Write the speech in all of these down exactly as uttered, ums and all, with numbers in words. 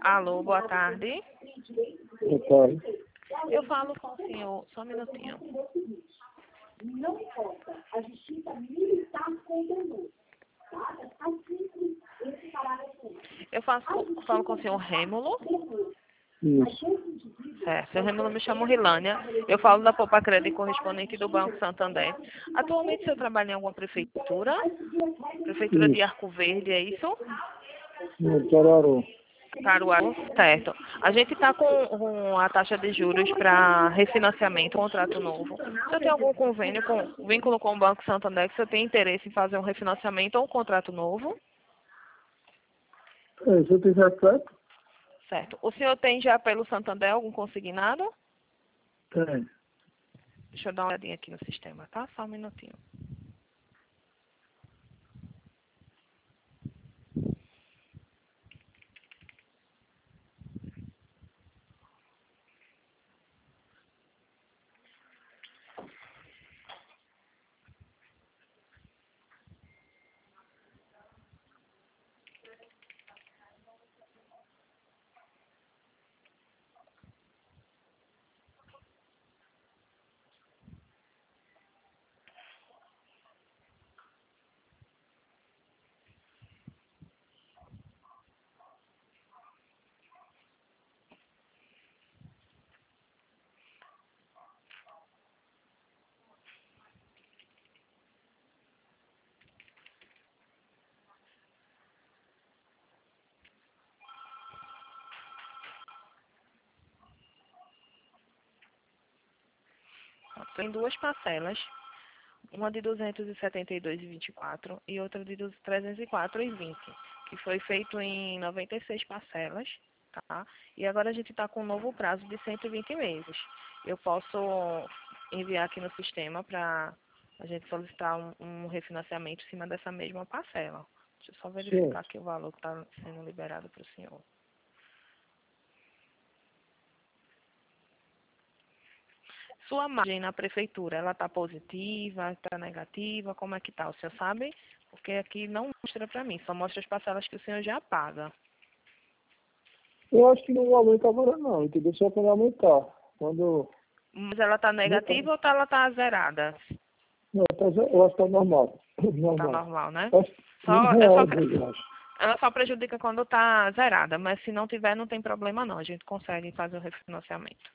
Alô, boa tarde. Boa tarde. Eu falo com o senhor, só um minutinho. Não importa, a justiça militar condenou. Tá? Está simples esse parágrafo. Eu faço, falo com o senhor Rêmulo. Isso. É, seu Rêmulo, me chamo Rilânia. Eu falo da Poupa Crédito correspondente do Banco Santander. Atualmente, o senhor trabalha em alguma prefeitura? Prefeitura de Isso. Arco Verde, é isso? No Caruaru. Caruaru, certo. A gente está com, com a taxa de juros para refinanciamento, contrato novo. O senhor tem algum convênio, com vínculo com o Banco Santander, que o senhor tem interesse em fazer um refinanciamento ou um contrato novo? É, se eu tiver certo? Certo. O senhor tem já pelo Santander algum consignado? Tem. Deixa eu dar uma olhadinha aqui no sistema, tá? Só um minutinho. Tem duas parcelas, uma de duzentos e setenta e dois vírgula vinte e quatro e outra de trezentos e quatro vírgula vinte, que foi feito em noventa e seis parcelas, tá? E agora a gente está com um novo prazo de cento e vinte meses. Eu posso enviar aqui no sistema para a gente solicitar um, um refinanciamento em cima dessa mesma parcela. Deixa eu só verificar Sim. aqui o valor que está sendo liberado para o senhor. Sua margem na prefeitura, ela está positiva, está negativa? Como é que está? O senhor sabe? Porque aqui não mostra para mim, só mostra as parcelas que o senhor já paga. Eu acho que não aumenta agora não, entendeu? Só quando aumentar. Quando... Mas ela está negativa ou tá, ela está zerada? Não, tá, ze- eu acho que tá normal. Está Normal. normal, né? Acho que um Só, é só, real, eu acho. ela só prejudica quando está zerada, mas se não tiver, não tem problema não. A gente consegue fazer o refinanciamento.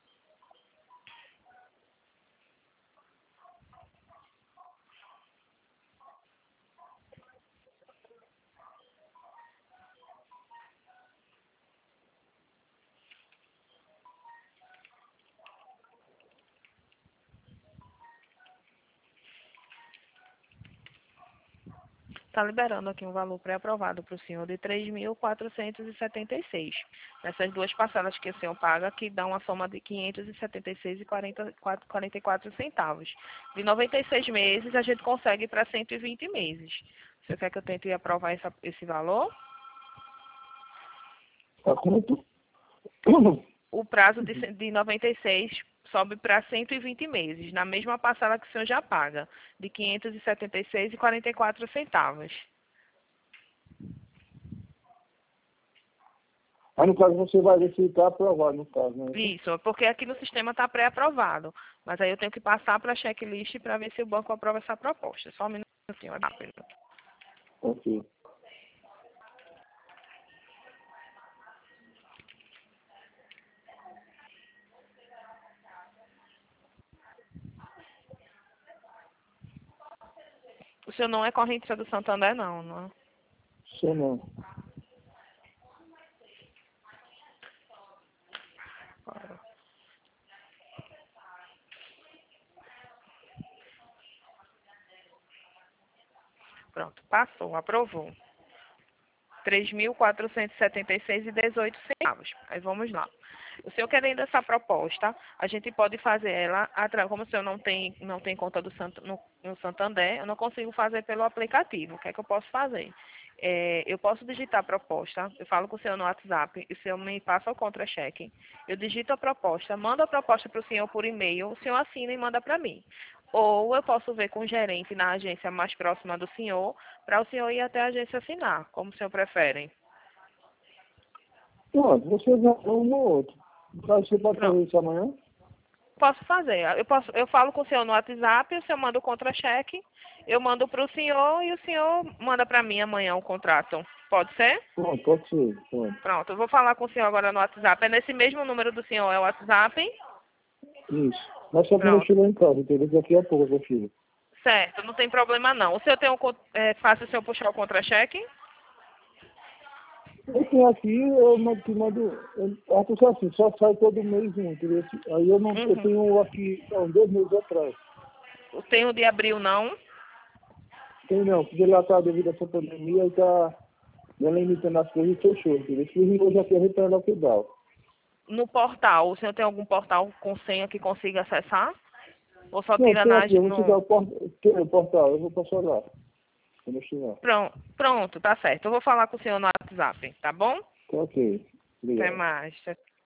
Está liberando aqui um valor pré-aprovado para o senhor de três mil quatrocentos e setenta e seis. Nessas duas parcelas que o senhor paga, que dá uma soma de quinhentos e setenta e seis vírgula quarenta e quatro centavos. De noventa e seis meses, a gente consegue para cento e vinte meses. O senhor quer que eu tente aprovar essa, esse valor? Tá quanto? O prazo de, cem- de noventa e seis sobe para cento e vinte meses, na mesma parcela que o senhor já paga, de quinhentos e setenta e seis vírgula quarenta e quatro centavos. Aí no caso você vai ver se está aprovado no caso, né? Isso, porque aqui no sistema está pré-aprovado. Mas aí eu tenho que passar para a checklist para ver se o banco aprova essa proposta. Só um minutinho, é rápido. Ok. O senhor não é correntista do Santander, não, não é? Sou não. Pronto, passou, aprovou. três mil quatrocentos e setenta e seis vírgula dezoito centavos. Aí vamos lá. O senhor querendo essa proposta, a gente pode fazer ela, atra- como o senhor não tem, não tem conta do Sant, no, no Santander, eu não consigo fazer pelo aplicativo. O que é que eu posso fazer? É, eu posso digitar a proposta, eu falo com o senhor no WhatsApp, e o senhor me passa o contra-cheque. Eu digito a proposta, mando a proposta para o senhor por e-mail, o senhor assina e manda para mim. Ou eu posso ver com o gerente na agência mais próxima do senhor, para o senhor ir até a agência assinar, como o senhor prefere. Pronto, você vai um ou outro. Você pode Pronto. fazer isso amanhã? Posso fazer. Eu, posso, eu falo com o senhor no WhatsApp, o senhor manda o contra-cheque, eu mando para o senhor e o senhor manda para mim amanhã o contrato. Pode ser? Pronto, pode ser. Pronto. Pronto, eu vou falar com o senhor agora no WhatsApp. É nesse mesmo número do senhor, é o WhatsApp? Isso. Mas só quando eu Pronto. chegar em casa, entendeu? Daqui a pouco eu filho. Certo, não tem problema não. O senhor tem um... con- É fácil o senhor puxar o contra-cheque? Eu tenho aqui, eu mando, te mando, eu acho que assim, só sai todo mês um, entendeu? Aí eu não, eu Uhum. tenho um aqui, há uns dois meses atrás. Tem o de abril não? Tem não, porque lá tá devido a essa pandemia e tá limitando as coisas e fechou, entendeu? Esse livro eu já quero retornar ao pedal. No portal, o senhor tem algum portal com senha que consiga acessar? Ou só Não, tira tem nas... aqui, eu vou te dar No... o portal, tem o portal, eu vou passar lá, quando eu chegar. Pronto, pronto, tá certo. Eu vou falar com o senhor no WhatsApp, tá bom? Tá ok, Até obrigado. mais.